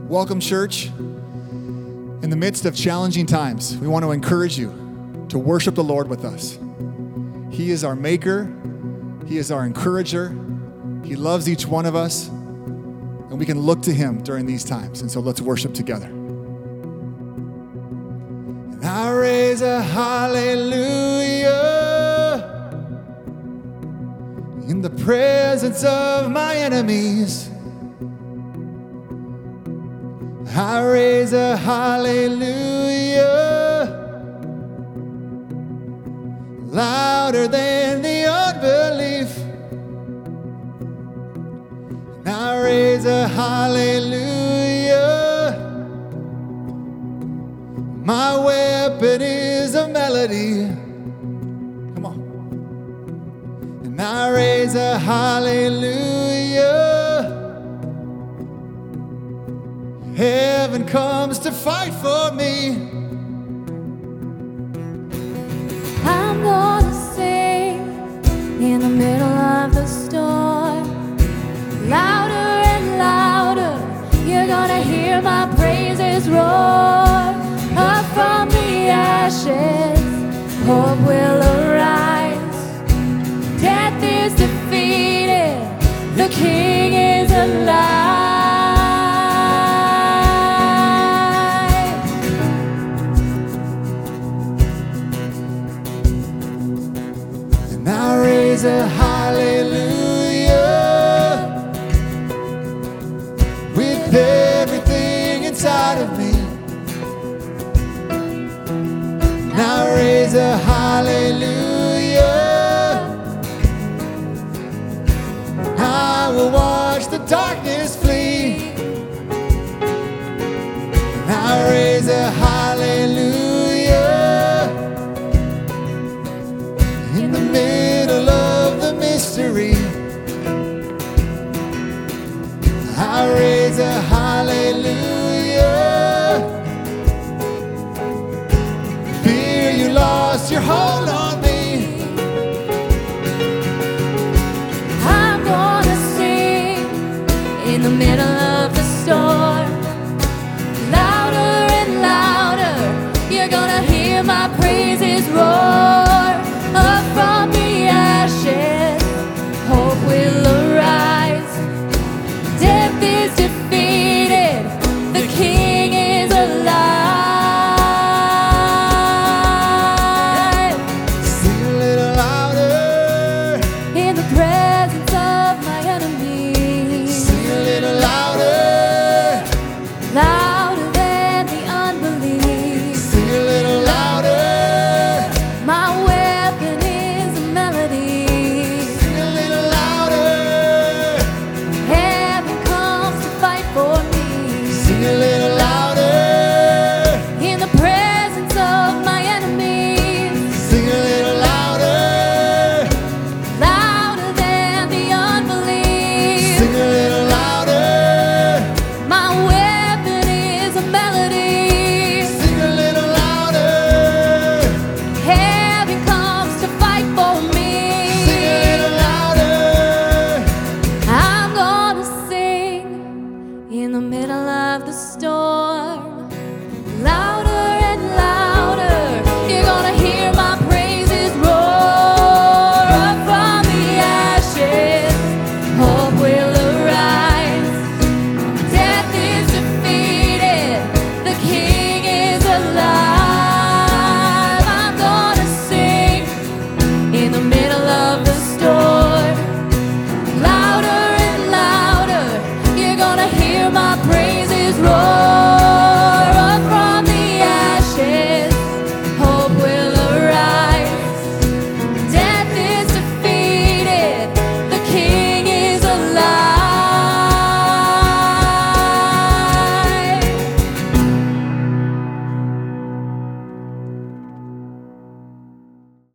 Welcome, church. In the midst of challenging times, we want to encourage you to worship the Lord with us. He is our maker. He is our encourager. He loves each one of us, and we can look to him during these times. And so let's worship together. And I raise a hallelujah in the presence of my enemies. I raise a hallelujah louder than the unbelief. And I raise a hallelujah. My weapon is a melody. Come on. And I raise a hallelujah. Heaven comes to fight for me. I'm gonna sing in the middle of the storm. Louder and louder, you're gonna hear my praises roar. Up from the ashes, hope will arise. Death is defeated, the King is alive. I raise a hallelujah with everything inside of me. And I raise a hallelujah. I will watch the darkness flee. And I raise a hallelujah. In the middle of the mystery, I raise a hallelujah. Fear you lost your hold on me. I'm gonna sing in the middle